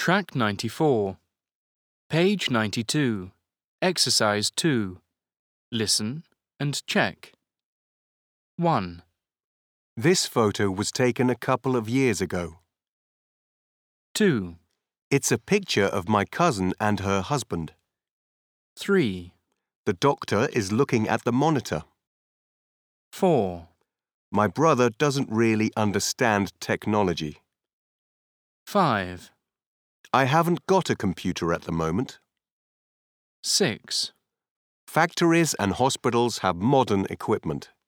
Track 94. Page 92. Exercise 2. Listen and check. 1, This photo was taken a couple of years ago. 2, It's a picture of my cousin and her husband. 3, The doctor is looking at the monitor. 4, My brother doesn't really understand technology. 5, I haven't got a computer at the moment. 6. Factories and hospitals have modern equipment.